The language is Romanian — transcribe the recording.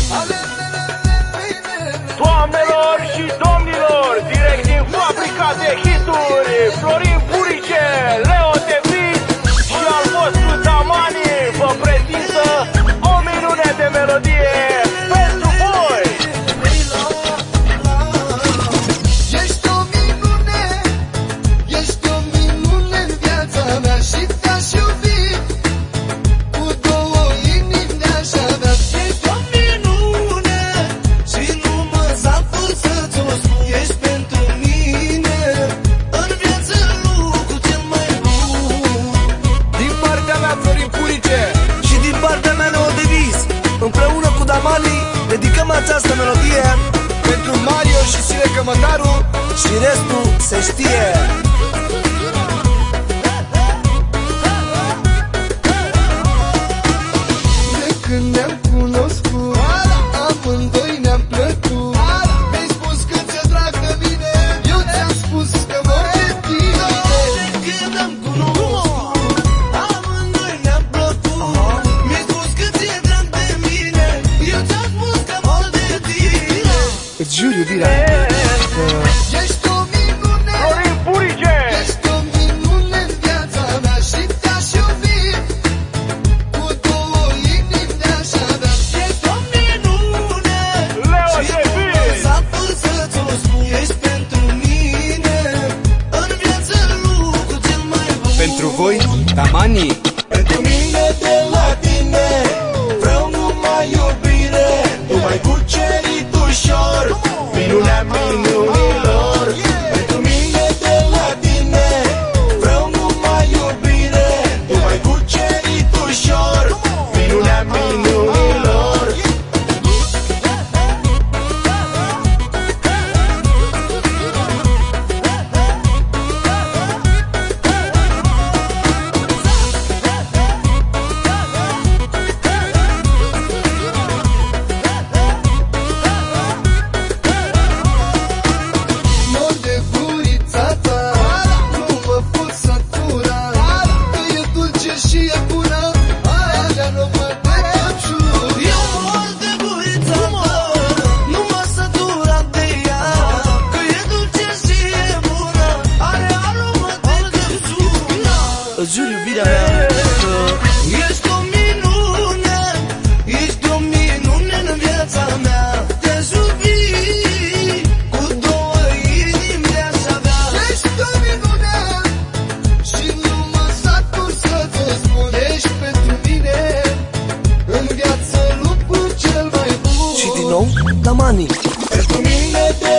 Doamnelor și domnilor, direct din fabrica de hituri, Florin Purice, Leo Tevin și al vostru Damani vă prezintă o minune de melodie pentru voi. Ești o minune, ești o minune în viața mea și te-aș iubi cu două inimi de-aș avea. Ești o minune și nu mă satur să ți-o spun. Ești pentru mine în viață lucru cel mai bun. Din partea mea Florin Purice și din partea mea Leo Devis, împreună cu Damani dedicăm această melodie pentru Mario și Sile Cămătaru și restul se știe. De când ne-am cunoscut, amândoi ne-am plăcut. Mi-ai spus că ți-e drag de mine, eu ți-am spus că mor de tine. De când ne-am cunoscut, amândoi ne-am plăcut. Mi-ai spus că ți-e drag de mine, eu ți-am spus că mor de tine. Îți jur iubirea că Ești o minune, Florin Purice, ești o minune în viața mea și te-aș iubi cu două inimi de-aș avea. Ești o minune Leo și nu mă Tevin. satur să ți-o spun. Ești pentru mine în viață lucru cel mai bun. pentru voi Damani. Pentru mine de la tine vreau numai iubire. Tu m-ai cucerit ușor, minunea minunilor. Pentru mine de la tine vreau numai iubire. Tu m-ai cucerit ușor, minunea minunilor. Mor de gurița ta, nu mă pot sătura. Că e dulce și e bună, aia nu mă decepciun. Eu mor de gurița ta, nu mă sătura de ea. Că e dulce și e bună, aia nu mă decepciun. Îți jur iubirea mea că Ești o minune, ești o minune în viața mea. Te-aș iubi cu două inimi de-aș avea. Ești o minune și nu mă satur să ți-o spun. Ești pentru mine în viață lucru cel mai bun. și din nou Damani. Pentru mine de